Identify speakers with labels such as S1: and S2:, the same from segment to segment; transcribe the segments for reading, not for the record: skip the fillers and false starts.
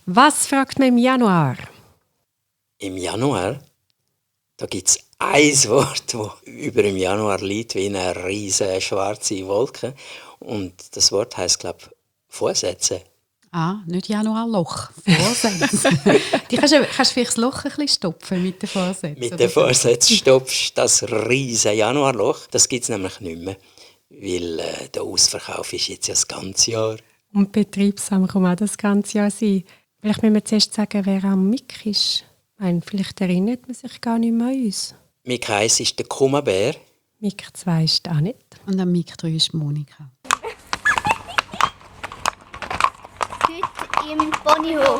S1: Was fragt man im Januar?
S2: Im Januar, da gibt es ein Wort, das über im Januar liegt wie eine riesige schwarze Wolke. Und das Wort heisst, glaube ich, Vorsätze.
S3: Nicht Januarloch, Vorsätze. Die kannst du vielleicht das Loch ein bisschen stopfen mit den Vorsätzen.
S2: Mit den Vorsätzen stopfst du das riesige Januarloch. Das gibt es nämlich nicht mehr, weil der Ausverkauf ist jetzt ja das ganze Jahr.
S1: Und betriebsam kann auch das ganze Jahr sein. Vielleicht müssen wir zuerst sagen, wer am Mick ist. Vielleicht erinnert man sich gar nicht mehr an uns.
S2: Mick 1 ist der Kummerbär.
S1: Mick 2 ist Annette.
S3: Und am Mick 3 ist Monika.
S4: Heute im Ponyhof.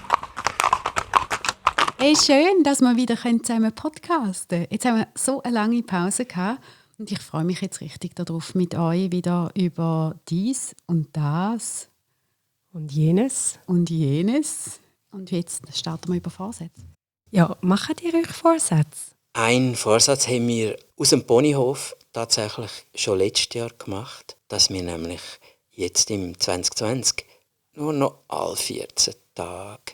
S3: Hey, schön, dass wir wieder zusammen podcasten können. Jetzt haben wir so eine lange Pause gehabt und ich freue mich jetzt richtig darauf, mit euch wieder über dies und das
S1: Und jenes.
S3: und jenes. Und jetzt starten wir über Vorsätze.
S1: Ja, macht ihr euch Vorsätze?
S2: Einen Vorsatz haben wir aus dem Ponyhof tatsächlich schon letztes Jahr gemacht, dass wir nämlich jetzt im 2020 nur noch alle 14 Tage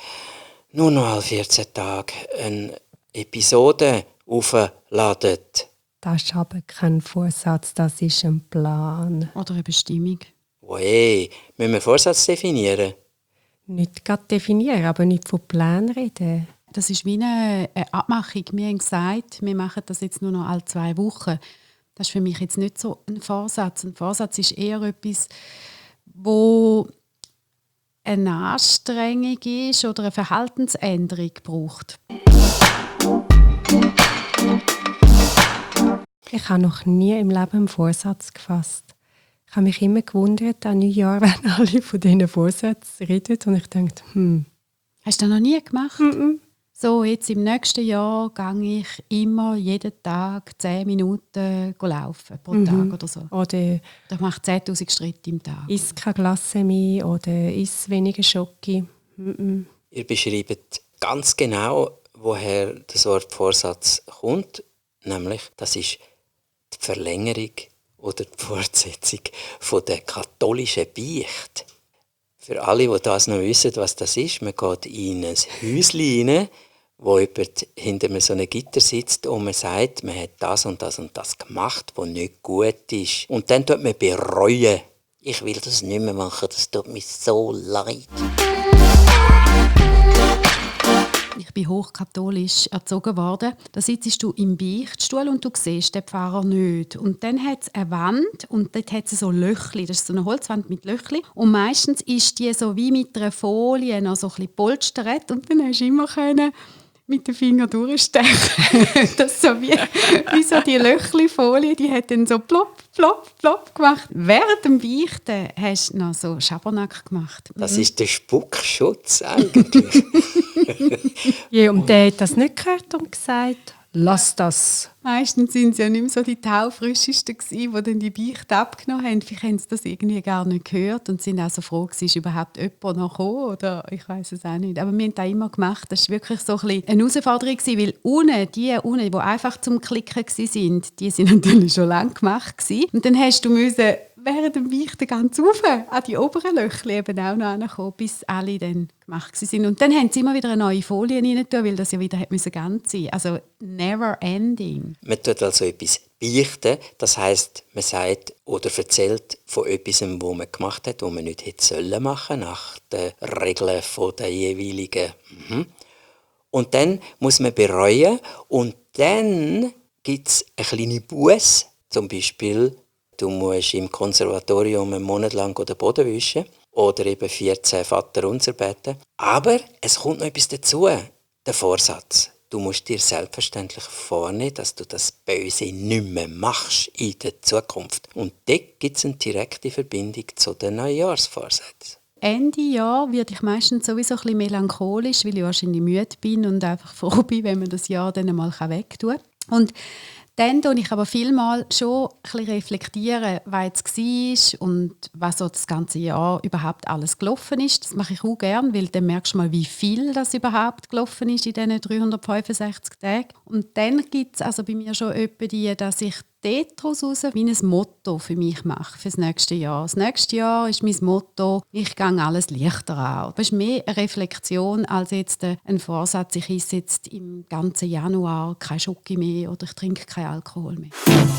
S2: eine Episode aufladen.
S1: Das ist aber kein Vorsatz, das ist ein Plan.
S3: Oder eine Bestimmung.
S2: Hey, müssen wir Vorsatz definieren?
S1: Nicht gerade definieren, aber nicht von Plan reden.
S3: Das ist wie eine Abmachung. Wir haben gesagt, wir machen das jetzt nur noch alle 2 Wochen. Das ist für mich jetzt nicht so ein Vorsatz. Ein Vorsatz ist eher etwas, wo eine Anstrengung ist oder eine Verhaltensänderung braucht.
S1: Ich habe noch nie im Leben einen Vorsatz gefasst. Ich habe mich immer gewundert, an Neujahr, wenn alle von diesen Vorsätzen reden. Und ich dachte,
S3: Hast du das noch nie gemacht? So, jetzt im nächsten Jahr gehe ich immer jeden Tag 10 Minuten laufen pro Tag oder so.
S1: Oder
S3: Das macht 10'000 Schritte im Tag.
S1: iss keine Glasse mehr oder iss weniger Schoki.
S2: Ihr beschreibt ganz genau, woher das Wort Vorsatz kommt. Nämlich, das ist die Verlängerung oder die Fortsetzung von der katholischen Beichte. Für alle, die das noch wissen, was das ist, man geht in ein Häuschen rein, wo jemand hinter so einem Gitter sitzt und man sagt, man hat das und das und das gemacht, was nicht gut ist. Und dann tut man bereuen. Ich will das nicht mehr machen, das tut mir so leid.
S3: Ich bin hochkatholisch erzogen worden. Da sitzt du im Beichtstuhl und du siehst den Pfarrer nicht. Und dann hat es eine Wand und dort hat es so Löchli. Das ist so eine Holzwand mit Löchli. Und meistens ist die so wie mit einer Folie noch so ein bisschen polstert. Und dann hast du immer mit den Fingern durchstechen. Das ist so wie so die Löchli-Folie, die hat dann so plopp, plopp, plopp gemacht. Während dem Beichten hast du noch so Schabernack gemacht.
S2: Das ist der Spuckschutz eigentlich.
S1: Ja, und der hat das nicht gehört und gesagt, lass das.
S3: Meistens sind es ja nicht mehr so die Taufrischesten gewesen, die dann die Beichte abgenommen haben. Vielleicht haben sie das irgendwie gar nicht gehört und sind auch so froh gewesen, ist überhaupt jemand noch gekommen oder ich weiß es auch nicht. Aber wir haben das immer gemacht. Das war wirklich so ein bisschen eine Herausforderung gewesen, weil die einfach zum Klicken waren, die sind natürlich schon lange gemacht gewesen. Und dann hast du während dem Beichten ganz rauf an die oberen Löchli eben auch noch ankommen, bis alle dann gemacht waren. Und dann haben sie immer wieder eine neue Folie rein tun, weil das ja wieder ganz sein musste. Also never ending.
S2: Man tut also etwas beichten, das heisst, man sagt oder erzählt von etwas, was man gemacht hat, was man nicht hätte machen sollen, nach den Regeln der jeweiligen. Und dann muss man bereuen und dann gibt es eine kleine Busse, zum Beispiel, du musst im Konservatorium einen Monat lang den Boden wischen oder eben 14 Vaterunser beten. Aber es kommt noch etwas dazu, der Vorsatz. Du musst dir selbstverständlich vornehmen, dass du das Böse nicht mehr machst in der Zukunft. Und dort gibt es eine direkte Verbindung zu den Neujahrsvorsätzen.
S3: Ende Jahr werde ich meistens sowieso ein bisschen melancholisch, weil ich wahrscheinlich müde bin und einfach froh bin, wenn man das Jahr dann einmal wegtun kann. Und dann tue ich aber vielmal schon ein bisschen reflektieren, was jetzt war und was so das ganze Jahr überhaupt alles gelaufen ist. Das mache ich auch gerne, weil dann merkst du mal, wie viel das überhaupt gelaufen ist in diesen 365 Tagen. Und dann gibt es also bei mir schon etwa dass ich daraus wie ein Motto für mich mache, für das nächste Jahr. Das nächste Jahr ist mein Motto, ich gehe alles leichter an. Das ist mehr eine Reflexion als jetzt ein Vorsatz, ich esse jetzt im ganzen Januar kein Schoki mehr oder ich trinke keinen Alkohol mehr.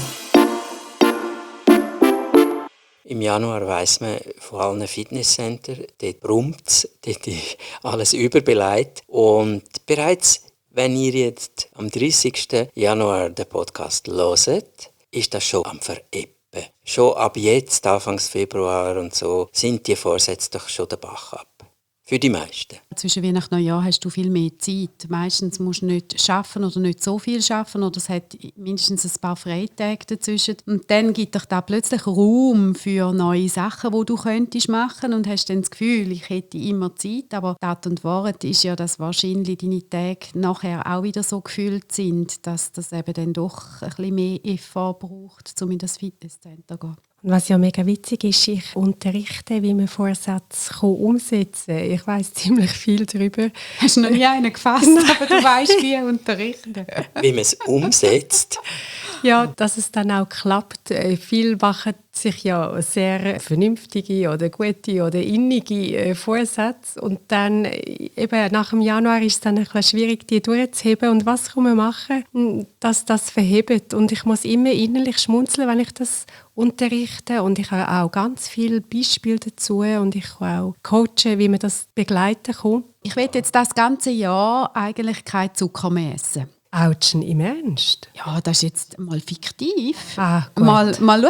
S2: Im Januar weiss man von allen Fitnesscentern, dort brummt es, dort ist alles überbeleidigt. Und bereits, wenn ihr jetzt am 30. Januar den Podcast hört, ist das schon am Verebben. Schon ab jetzt, Anfang Februar und so, sind die Vorsätze doch schon den Bach ab. Für die meisten.
S3: Zwischen Weihnachten und Neujahr hast du viel mehr Zeit. Meistens musst du nicht arbeiten oder nicht so viel arbeiten oder es hat mindestens ein paar Freitage dazwischen. Und dann gibt dich da plötzlich Raum für neue Sachen, die du könntest machen und hast dann das Gefühl, ich hätte immer Zeit. Aber Tat und Wahrheit ist ja, dass wahrscheinlich deine Tage nachher auch wieder so gefüllt sind, dass das eben dann doch ein bisschen mehr Effort braucht, um in das Fitnesscenter zu gehen.
S1: Und was ja mega witzig ist, ich unterrichte, wie man Vorsätze umsetzen kann. Ich weiss ziemlich viel darüber.
S3: Hast du noch nie einen gefasst, aber du weißt, wie unterrichten.
S2: Wie man es umsetzt.
S1: Ja, dass es dann auch klappt. Viele machen sich ja sehr vernünftige oder gute oder innige Vorsätze und dann eben nach dem Januar ist es dann ein bisschen schwierig, die durchzuheben. Und was kann man machen, dass das verhebt? Und ich muss immer innerlich schmunzeln, wenn ich das unterrichte und ich habe auch ganz viele Beispiele dazu und ich kann auch coachen, wie man das begleiten kann.
S3: Ich will jetzt das ganze Jahr eigentlich keinen Zucker mehr essen.
S1: Autschen, im Ernst?
S3: Ja, das ist jetzt mal fiktiv.
S1: Gut.
S3: Mal schauen.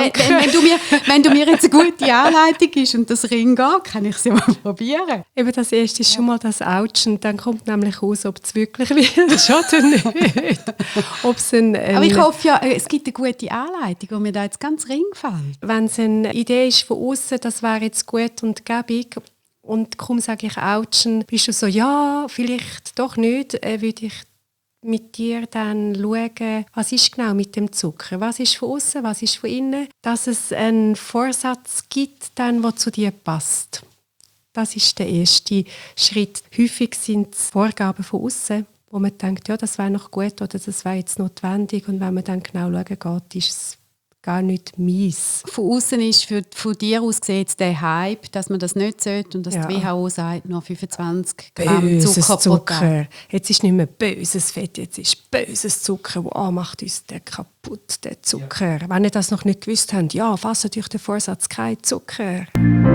S3: Wenn du mir jetzt eine gute Anleitung gibst und das Ring geht, kann ich es ja mal probieren.
S1: Eben das erste ist schon mal das Autschen. Dann kommt nämlich raus, ob es wirklich wird oder nicht. Ob's
S3: Aber ich hoffe ja, es gibt eine gute Anleitung, die mir da jetzt ganz Ring gefällt.
S1: Wenn es eine Idee ist von außen, das wäre jetzt gut und gäbig, und kaum sage ich Autschen, bist du so, ja, vielleicht doch nicht, würde ich mit dir dann schauen, was ist genau mit dem Zucker, was ist von außen, was ist von innen, dass es einen Vorsatz gibt, dann, der zu dir passt. Das ist der erste Schritt. Häufig sind es Vorgaben von außen, wo man denkt, ja, das wäre noch gut oder das wäre jetzt notwendig, und wenn man dann genau schauen geht, ist es gar nicht mies.
S3: Von außen ist von dir aus gesehen jetzt der Hype, dass man das nicht sollte und dass die WHO sagt, nur 25 Gramm Zucker pro Tag.
S1: Jetzt ist nicht mehr böses Fett, jetzt ist böses Zucker, das macht uns der kaputt, der Zucker. Ja. Wenn ihr das noch nicht gewusst habt, ja, fasst euch den Vorsatz, kein Zucker.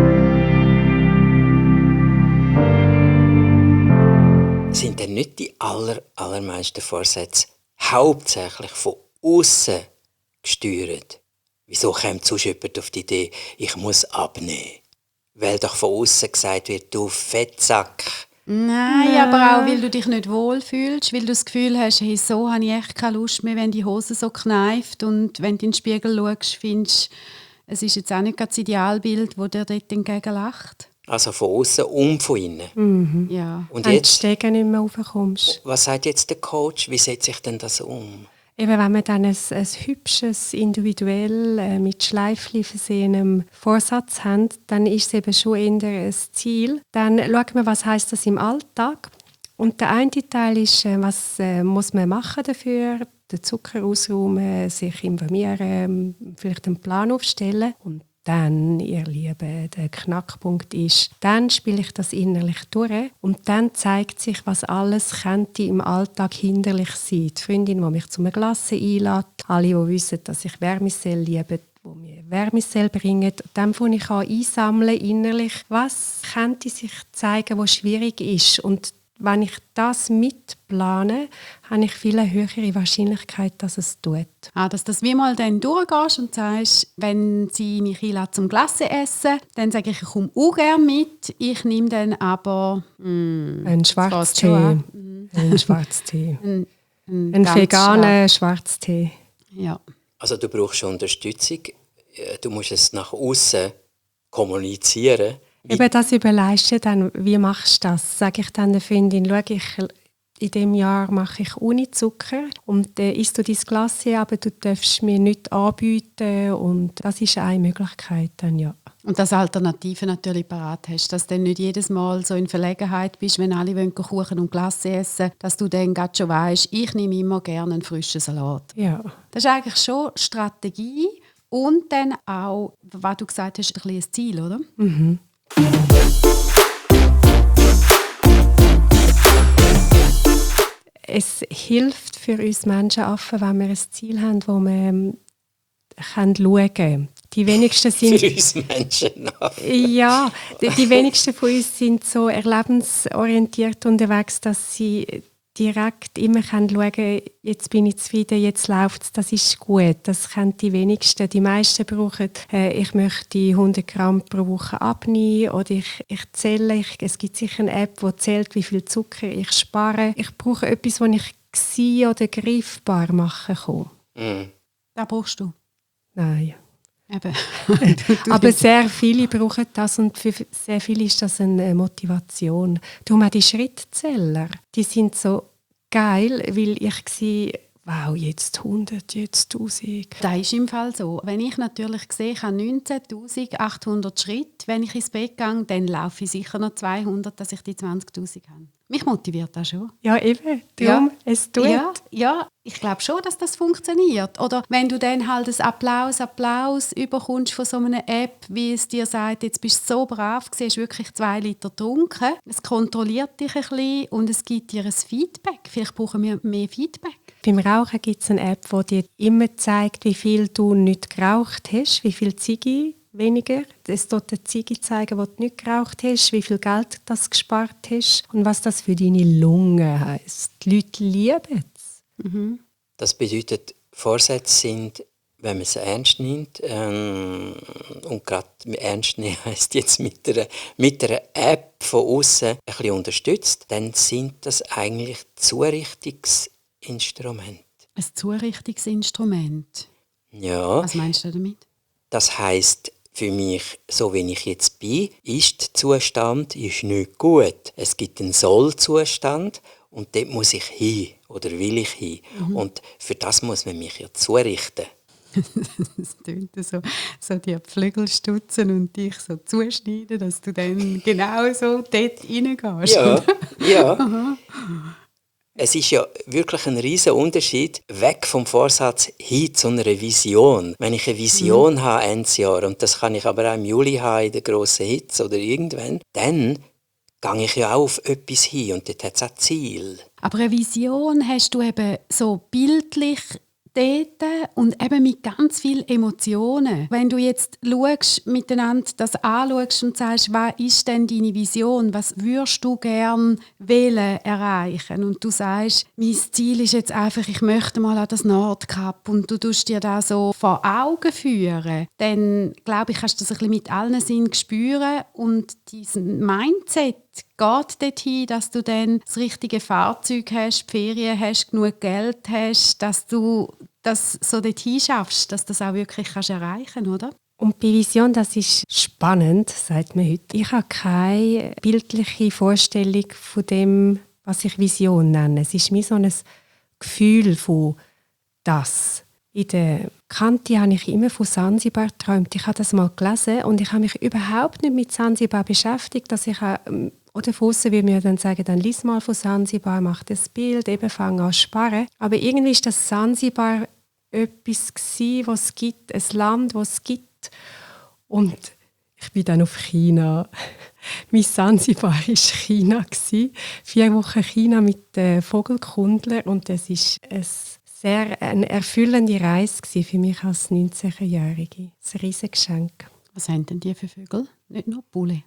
S2: Sind denn nicht die allermeisten Vorsätze hauptsächlich von außen gesteuert? Wieso kommt sonst jemand auf die Idee, ich muss abnehmen? Weil doch von außen gesagt wird, du Fettsack.
S3: Nein, aber auch, weil du dich nicht wohlfühlst, weil du das Gefühl hast, hey, so habe ich echt keine Lust mehr, wenn die Hose so kneift, und wenn du in den Spiegel schaust, findest es ist jetzt auch nicht das Idealbild, das dir dort entgegen lacht.
S2: Also von außen und von innen.
S1: Mhm.
S3: Ja.
S2: Und
S1: wenn
S2: jetzt,
S1: du Stegen nicht mehr raufkommst.
S2: was sagt jetzt der Coach? Wie setze ich denn das um?
S1: Eben, wenn man dann ein hübsches, individuell mit Schleifchen versehenem Vorsatz hat, dann ist es eben schon eher ein Ziel. Dann schaut man, was heisst das im Alltag. Und der eine Teil ist, was muss man machen dafür? Den Zucker ausräumen, sich informieren, vielleicht einen Plan aufstellen. Und dann, ihr Lieben, der Knackpunkt ist, dann spiele ich das innerlich durch und dann zeigt sich, was alles könnte im Alltag hinderlich sein. Die Freundin, die mich zu einem Glas einlädt, alle, die wissen, dass ich Wärmesell liebe, die mir Wärmesell bringen. Dann fange ich an einsammeln innerlich, was könnte sich zeigen, was schwierig ist. Und wenn ich das mitplane, habe ich viel eine höhere Wahrscheinlichkeit, dass es tut.
S3: Dass du wie mal dann durchgehst und sagst, wenn sie mich einlädt zum Glasse essen, dann sage ich komme auch gerne mit. Ich nehme dann aber
S1: einen Schwarztee. Ein Schwarztee. Ein veganer Schwarztee.
S3: Ja.
S2: Also du brauchst Unterstützung. Du musst es nach außen kommunizieren.
S1: Eben das überlegst du dann, wie machst du das? Sage ich dann der Freundin, schau, in diesem Jahr mache ich ohne Zucker und isst du dein Glas, aber du darfst mir nichts anbieten und das ist eine Möglichkeit dann, ja.
S3: Und dass Alternativen natürlich parat hast, dass du dann nicht jedes Mal so in Verlegenheit bist, wenn alle wollen Kuchen und Glasse essen, dass du dann gerade schon weisst, ich nehme immer gerne einen frischen Salat.
S1: Ja.
S3: Das ist eigentlich schon Strategie und dann auch, was du gesagt hast, ein bisschen ein Ziel, oder?
S1: Mhm. Es hilft für uns Menschenaffen, wenn wir ein Ziel haben, wo wir schauen können. Die wenigsten sind...
S2: Für uns Menschen.
S1: Ja, die wenigsten von uns sind so erlebensorientiert unterwegs, dass sie direkt immer schauen können, jetzt bin ich zufrieden, jetzt läuft es, das ist gut. Das kennen die wenigsten. Die meisten brauchen, ich möchte 100 Gramm pro Woche abnehmen oder ich zähle, es gibt sicher eine App, die zählt, wie viel Zucker ich spare. Ich brauche etwas, das ich gesehen oder greifbar machen kann.
S2: Mhm.
S3: Das brauchst du.
S1: Nein.
S3: Eben.
S1: Aber sehr viele brauchen das und für sehr viele ist das eine Motivation. Darum auch die Schrittzähler, die sind so geil, weil ich sehe, wow, jetzt 100, jetzt 1000.
S3: Das ist im Fall so. Wenn ich natürlich sehe, ich habe 19'800 Schritte, wenn ich ins Bett gehe, dann laufe ich sicher noch 200, dass ich die 20'000 habe. Mich motiviert das schon.
S1: Ja, eben. Darum, es tut.
S3: Ja, ich glaube schon, dass das funktioniert. Oder wenn du dann halt ein Applaus überkommst von so einer App, wie es dir sagt, jetzt bist du so brav, du hast wirklich 2 Liter getrunken. Es kontrolliert dich ein bisschen und es gibt dir ein Feedback. Vielleicht brauchen wir mehr Feedback.
S1: Beim Rauchen gibt es eine App, die dir immer zeigt, wie viel du nicht geraucht hast, wie viel Ziege weniger. Es tut dir Ziege zeigen, die du nicht geraucht hast, wie viel Geld du gespart hast und was das für deine Lungen heisst. Die Leute lieben es.
S3: Mhm.
S2: Das bedeutet, Vorsätze sind, wenn man sie ernst nimmt, und gerade ernst nehmen heisst jetzt mit einer App von außen ein bisschen unterstützt, dann sind das eigentlich Zurichtungsinstrumente.
S3: Ein Zurichtungsinstrument.
S2: Ja.
S3: Was meinst du damit?
S2: Das heisst für mich, so wie ich jetzt bin, Ist-Zustand ist nicht gut. Es gibt einen Soll-Zustand und dort muss ich hin oder will ich hin. Und für das muss man mich ja zurichten.
S3: Es tönt so die Flügelstutzen und dich so zuschneiden, dass du dann genau so dort reingehst.
S2: Ja, ja. Es ist ja wirklich ein riesiger Unterschied, weg vom Vorsatz hin zu einer Vision. Wenn ich eine Vision habe Ende Jahr, und das kann ich aber auch im Juli haben, in der grossen Hitze oder irgendwann, dann gehe ich ja auch auf etwas hin und dort hat es auch Ziel.
S3: Aber eine Vision hast du eben so bildlich dort und eben mit ganz vielen Emotionen. Wenn du jetzt miteinander das anschaust und sagst, was ist denn deine Vision, was würdest du gerne erreichen? Und du sagst, mein Ziel ist jetzt einfach, ich möchte mal an das Nordkap und du tust dir das so vor Augen führen, dann glaube ich, kannst du das ein bisschen mit allen Sinnen spüren und diesen Mindset geht dorthin, dass du dann das richtige Fahrzeug hast, die Ferien hast, genug Geld hast, dass du das so dorthin schaffst, dass du das auch wirklich erreichen kannst, oder?
S1: Und bei Vision, das ist spannend, sagt man heute. Ich habe keine bildliche Vorstellung von dem, was ich Vision nenne. Es ist mir so ein Gefühl von das. In der Kante habe ich immer von Sansibar geträumt. Ich habe das mal gelesen und ich habe mich überhaupt nicht mit Sansibar beschäftigt, dass ich oder von aussen würde mir dann sagen, dann lies mal von Sansibar, mach das Bild, eben fang an zu sparen. Aber irgendwie ist das Sansibar etwas gewesen, was es gibt, ein Land, das es gibt. Und ich bin dann auf China. Mein Sansibar war China. 4 Wochen China mit Vogelkundler und das war eine erfüllende Reise für mich als 19-Jährige. Ein riesiges Geschenk.
S3: Was haben denn die für Vögel? Nicht nur Bulle.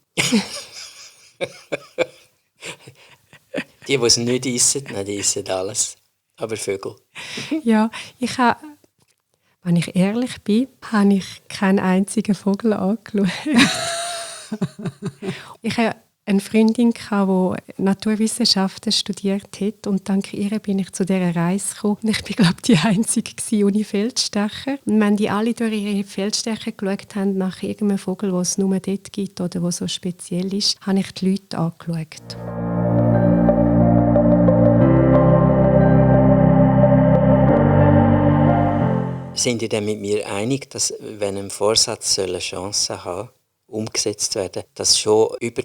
S2: Die es nicht essen, nein, die essen alles. Aber Vögel.
S1: Ja, wenn ich ehrlich bin, habe ich keinen einzigen Vogel angeschaut. Ich hatte eine Freundin, die Naturwissenschaften studiert hat und dank ihr bin ich zu dieser Reise gekommen. Und ich war, glaube ich, die Einzige ohne Feldstecher. Und wenn die alle durch ihre Feldstecher geschaut haben, nach irgendeinem Vogel, den es nur dort gibt oder der so speziell ist, habe ich die Leute angeschaut.
S2: Sind ihr denn mit mir einig, dass wenn ein Vorsatz eine Chance haben soll, umgesetzt werden, dass schon über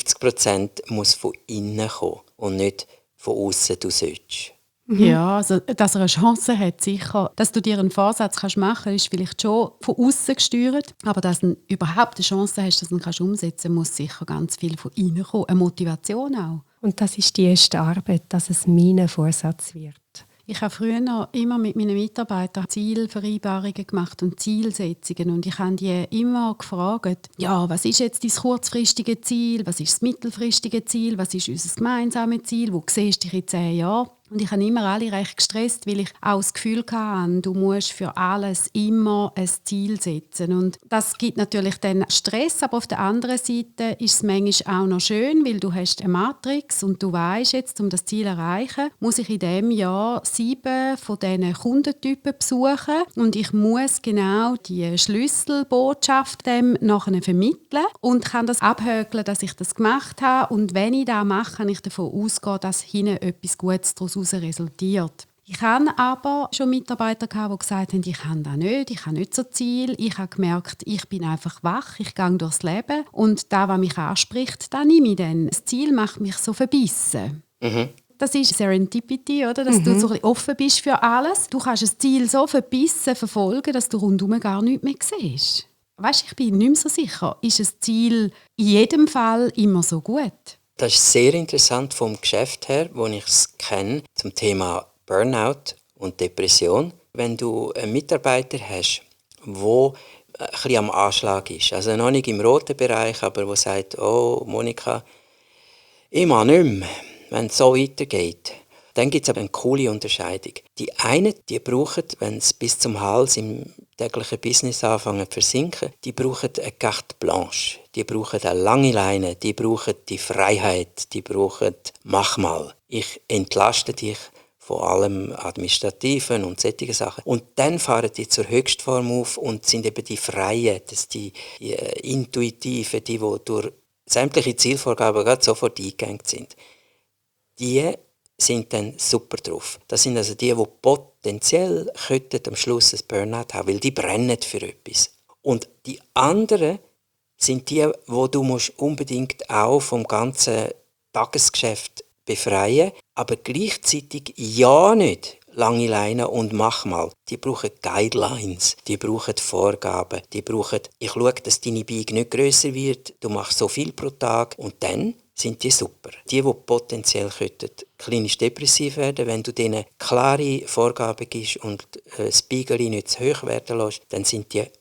S2: 50% muss von innen kommen und nicht von außen du sollst?
S3: Ja, also, dass er eine Chance hat, sicher. Dass du dir einen Vorsatz machen kannst, ist vielleicht schon von außen gesteuert. Aber dass du überhaupt eine Chance hast, dass du ihn umsetzen kannst, muss sicher ganz viel von innen kommen. Eine Motivation auch.
S1: Und das ist die erste Arbeit, dass es mein Vorsatz wird.
S3: Ich habe früher immer mit meinen Mitarbeitern Zielvereinbarungen gemacht und Zielsetzungen. Und ich habe die immer gefragt, ja, was ist jetzt dein kurzfristige Ziel, was ist das mittelfristige Ziel, was ist unser gemeinsames Ziel, wo siehst du dich in 10 Jahren? Und ich habe immer alle recht gestresst, weil ich auch das Gefühl hatte, du musst für alles immer ein Ziel setzen. Und das gibt natürlich dann Stress, aber auf der anderen Seite ist es manchmal auch noch schön, weil du hast eine Matrix und du weißt jetzt, um das Ziel zu erreichen, muss ich in diesem Jahr 7 von diesen Kundentypen besuchen und ich muss genau die Schlüsselbotschaft dem nachher vermitteln und kann das abhökeln, dass ich das gemacht habe. Und wenn ich das mache, kann ich davon ausgehen, dass hinten etwas Gutes daraus resultiert. Ich hatte aber schon Mitarbeiter, die gesagt haben, ich kann das nicht, ich habe nicht so Ziel. Ich habe gemerkt, ich bin einfach wach, ich gehe durchs Leben und das, was mich anspricht, das nehme ich dann. Das Ziel macht mich so verbissen. Das ist Serendipity, oder? Dass du so ein bisschen offen bist für alles. Du kannst das Ziel so verbissen verfolgen, dass du rundherum gar nichts mehr siehst. Weißt, ich bin nicht mehr so sicher, ist ein Ziel in jedem Fall immer so gut?
S2: Das ist sehr interessant vom Geschäft her, wo ich es kenne, zum Thema Burnout und Depression. Wenn du einen Mitarbeiter hast, der ein bisschen am Anschlag ist, also noch nicht im roten Bereich, aber der sagt, oh Monika, ich mache nicht mehr, wenn es so weitergeht. Dann gibt es aber eine coole Unterscheidung. Die einen, die brauchen, wenn es bis zum Hals im täglichen Business anfangen zu versinken, die brauchen eine carte blanche, die brauchen eine lange Leine, die brauchen die Freiheit, die brauchen «mach mal». Ich entlaste dich von allem Administrativen und solchen Sachen. Und dann fahren die zur Höchstform auf und sind eben die Freien, die Intuitiven, die durch sämtliche Zielvorgaben gerade sofort eingegangen sind. Die sind dann super drauf. Das sind also die potenziell am Schluss ein Burnout haben, weil die brennen für etwas. Und die anderen sind die, wo du musst unbedingt auch vom ganzen Tagesgeschäft befreien, aber gleichzeitig ja nicht lange Leine und mach mal. Die brauchen Guidelines, die brauchen Vorgaben, die brauchen, ich schaue, dass deine Beige nicht grösser wird, du machst so viel pro Tag und dann sind die super. Die potenziell klinisch depressiv werden, wenn du denen klare Vorgaben gibst und das Beigeli nicht zu hoch werden lässt, dann sind die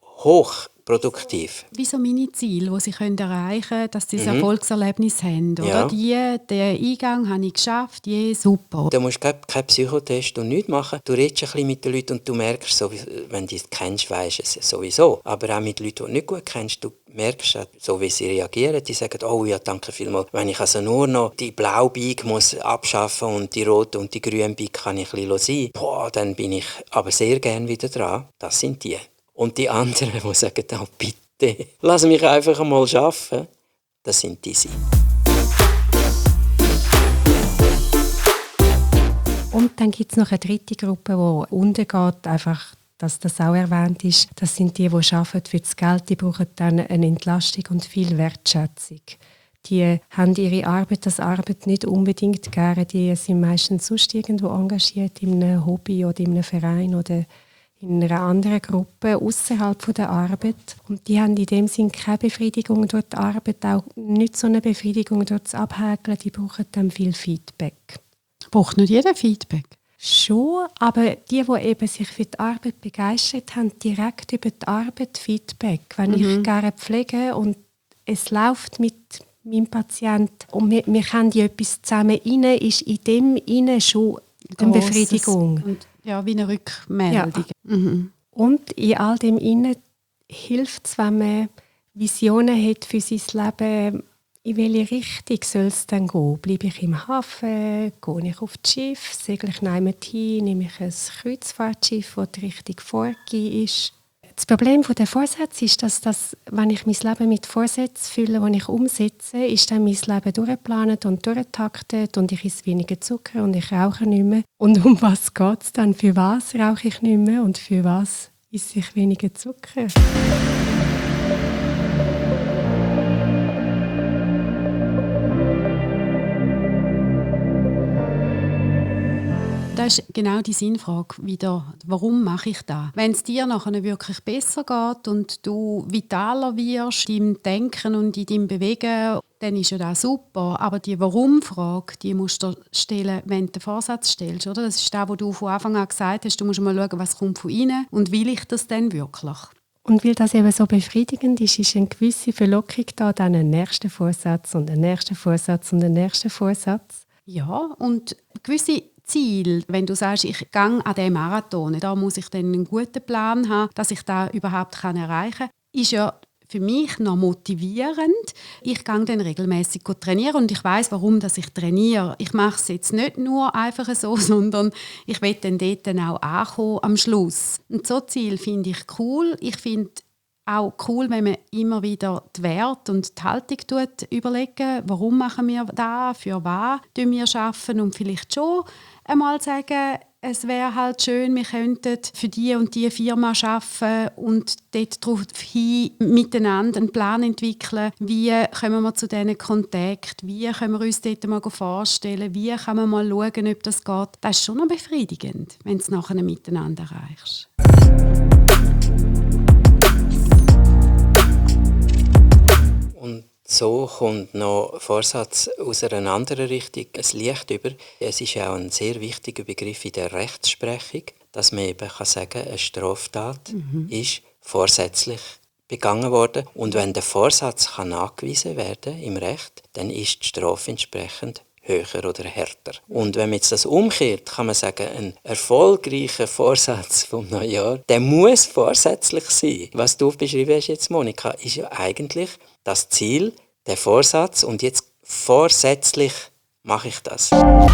S2: hochproduktiv.
S3: Wie so meine Ziele, die sie erreichen können, dass sie ein Erfolgserlebnis haben. Oder?
S2: Ja.
S3: Den Eingang habe ich geschafft, super.
S2: Du musst keinen Psychotest und nichts machen. Du redest ein bisschen mit den Leuten und du merkst, wenn du es kennst, weisst du es sowieso. Aber auch mit Leuten, die du nicht gut kennst, du merkst, so wie sie reagieren. Die sagen, oh ja, danke vielmals. Wenn ich also nur noch die blaue Beige muss abschaffen und die rote und die grüne Beige kann ich ein bisschen sein, dann bin ich aber sehr gern wieder dran. Das sind die. Und die anderen, die sagen, oh, bitte, lass mich einfach einmal arbeiten, das sind diese.
S1: Und dann gibt es noch eine dritte Gruppe, die untergeht, einfach, dass das auch erwähnt ist. Das sind die arbeiten für das Geld, die brauchen dann eine Entlastung und viel Wertschätzung. Die haben ihre Arbeit als Arbeit nicht unbedingt gerne. Die sind meistens sonst irgendwo engagiert, in einem Hobby oder in einem Verein oder in einer anderen Gruppe außerhalb der Arbeit. Und die haben in dem Sinn keine Befriedigung durch die Arbeit, auch nicht so eine Befriedigung durch das Abhäkeln. Die brauchen dann viel Feedback.
S3: Braucht nicht jeder Feedback?
S1: Schon, aber die eben sich für die Arbeit begeistert haben, direkt über die Arbeit Feedback. Wenn ich gerne pflege und es läuft mit meinem Patienten und wir können die etwas zusammen rein, ist in dem rein schon eine Befriedigung.
S3: Und ja, wie eine Rückmeldung. Ja.
S1: Und in all dem innen hilft es, wenn man Visionen hat für sein Leben, in welche Richtung soll es dann gehen? Bleibe ich im Hafen? Gehe ich auf das Schiff? Segle ich hin? Nehme ich ein Kreuzfahrtschiff, das die Richtung vorgegeben ist? Das Problem der Vorsätze ist, dass wenn ich mein Leben mit Vorsätzen fülle, die ich umsetze, ist dann mein Leben durchgeplant und durchgetaktet und ich esse weniger Zucker und ich rauche nicht mehr. Und um was geht es dann? Für was rauche ich nicht mehr und für was esse ich weniger Zucker?
S3: Das ist genau die Sinnfrage wieder. Warum mache ich das? Wenn es dir nachher wirklich besser geht und du vitaler wirst in deinem Denken und in deinem Bewegen, dann ist ja das super. Aber die Warum-Frage, die musst du stellen, wenn du den Vorsatz stellst. Oder? Das ist das, was du von Anfang an gesagt hast. Du musst mal schauen, was kommt von innen und will ich das denn wirklich?
S1: Und weil das eben so befriedigend ist eine gewisse Verlockung da, dann einen nächsten Vorsatz und einen nächsten Vorsatz und einen nächsten Vorsatz.
S3: Ja, und gewisse Ziel, wenn du sagst, ich gehe an diesen Marathon, da muss ich dann einen guten Plan haben, dass ich das überhaupt erreichen kann, ist ja für mich noch motivierend. Ich gehe dann regelmäßig trainieren und ich weiß, warum dass ich trainiere. Ich mache es jetzt nicht nur einfach so, sondern ich will dann dort auch ankommen am Schluss. Und so Ziel finde ich cool. Ich finde auch cool, wenn man immer wieder die Werte und die Haltung überlegen, warum machen wir das, für was wir arbeiten und vielleicht schon einmal sagen, es wäre halt schön, wir könnten für die und die Firma arbeiten und dort daraufhin miteinander einen Plan entwickeln, wie kommen wir zu diesen Kontakten, wie können wir uns dort mal vorstellen, wie kann man mal schauen, ob das geht. Das ist schon noch befriedigend, wenn du es nachher miteinander erreichst.
S2: Und so kommt noch Vorsatz aus einer anderen Richtung ein Licht über. Es ist auch ein sehr wichtiger Begriff in der Rechtsprechung, dass man eben sagen kann, eine Straftat ist vorsätzlich begangen worden. Und wenn der Vorsatz kann nachgewiesen werden im Recht, dann ist die Strafe entsprechend höher oder härter. Und wenn man jetzt das umkehrt, kann man sagen, ein erfolgreicher Vorsatz vom Neujahr, der muss vorsätzlich sein. Was du beschrieben hast jetzt, Monika, ist ja eigentlich das Ziel, der Vorsatz, und jetzt vorsätzlich mache ich das.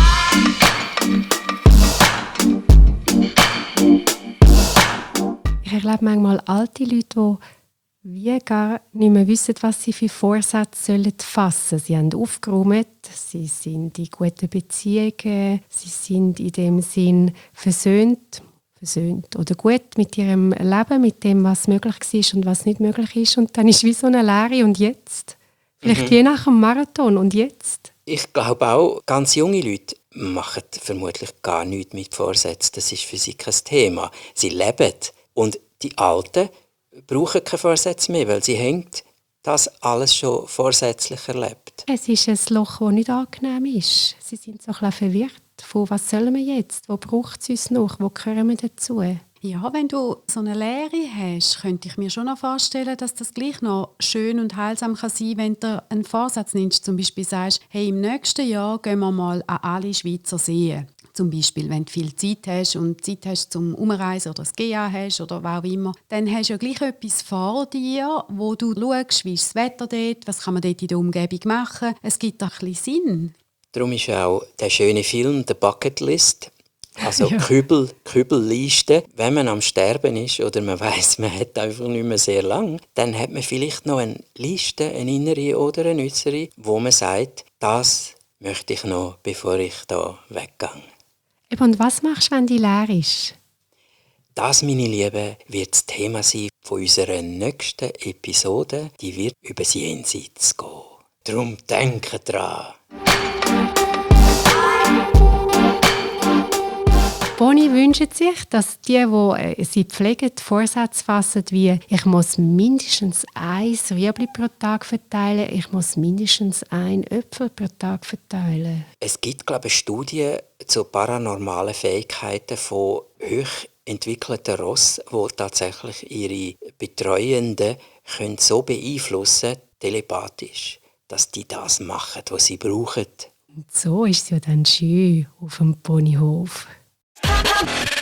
S1: Ich erlebe manchmal alte Leute, die gar nicht mehr wissen, was sie für Vorsätze fassen sollen. Sie haben aufgeräumt, sie sind in guten Beziehungen, sie sind in dem Sinn versöhnt oder gut mit ihrem Leben, mit dem, was möglich war und was nicht möglich ist. Und dann ist wie so eine Leere. Und jetzt? Vielleicht wie nach dem Marathon. Und jetzt?
S2: Ich glaube auch, ganz junge Leute machen vermutlich gar nichts mit Vorsätzen. Das ist für sie kein Thema. Sie leben. Und die Alten brauchen keine Vorsätze mehr, weil sie haben das alles schon vorsätzlich erlebt.
S1: Es ist ein Loch, das nicht angenehm ist. Sie sind so ein bisschen verwirrt. Von was sollen wir jetzt? Wo braucht es uns noch? Wo gehören wir dazu?
S3: Ja, wenn du so eine Lehre hast, könnte ich mir schon noch vorstellen, dass das gleich noch schön und heilsam kann sein, wenn du einen Vorsatz nimmst. Zum Beispiel sagst, hey, im nächsten Jahr gehen wir mal an alle Schweizer Seen. Zum Beispiel, wenn du viel Zeit hast und Zeit hast zum Umreisen oder das GA hast oder was auch immer, dann hast du ja gleich etwas vor dir, wo du schaust, wie ist das Wetter dort, was kann man dort in der Umgebung machen. Es gibt auch ein bisschen Sinn.
S2: Darum ist auch der schöne Film «The Bucket List», also
S1: Ja.
S2: Kübelliste. Wenn man am Sterben ist oder man weiss, man hat einfach nicht mehr sehr lang, dann hat man vielleicht noch eine Liste, eine innere oder eine äußere, wo man sagt, das möchte ich noch, bevor ich da weggehe.
S1: Und was machst du, wenn die leer ist?
S2: Das, meine Lieben, wird das Thema sein von unserer nächsten Episode. Die wird über das Jenseits gehen. Darum denke dran.
S1: Boni wünscht sich, dass die sie pflegen, Vorsätze fassen, wie ich muss mindestens ein Rüebli pro Tag verteilen, ich muss mindestens ein Äpfel pro Tag verteilen.
S2: Es gibt, glaube ich, Studien zu paranormalen Fähigkeiten von hochentwickelten Rossen, die tatsächlich ihre Betreuenden können so beeinflussen können, telepathisch, dass die das machen, was sie brauchen.
S1: Und so ist es ja dann schön auf dem Ponyhof.